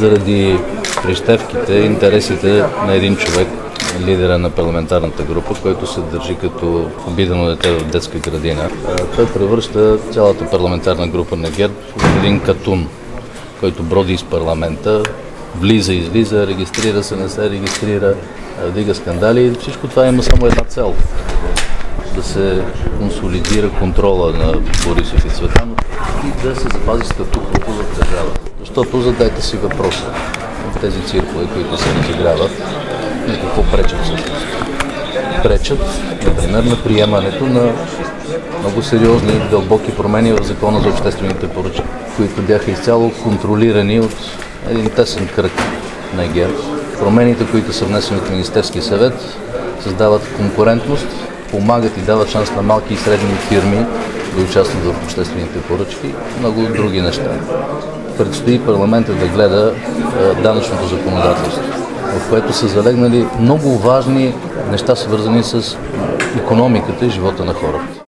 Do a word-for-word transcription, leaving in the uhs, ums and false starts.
заради прищевките, интересите на един човек, лидера на парламентарната група, който се държи като обидено дете в детска градина. Той превръща цялата парламентарна група на ГЕРБ в един катун, който броди из парламента, влиза, излиза, регистрира се, не се регистрира, вдига скандали. Всичко това има само една цел – да се консолидира контрола на Борисов и Цветанов и да се запази статуквото в държавата. Защото задайте си въпроса в тези циркове, които се разиграват, на какво пречат всъщност. Пречат, например, на приемането на много сериозни и дълбоки промени в Закона за обществените поръчки, които бяха изцяло контролирани от един тесен кръг на ГЕРБ. Промените, които са внесени от Министерския съвет, създават конкурентност, помагат и дават шанс на малки и средни фирми да участват в обществените поръчки, много други неща. Предстои парламентът да гледа е, данъчното законодателство, в което са залегнали много важни неща, свързани с икономиката и живота на хората.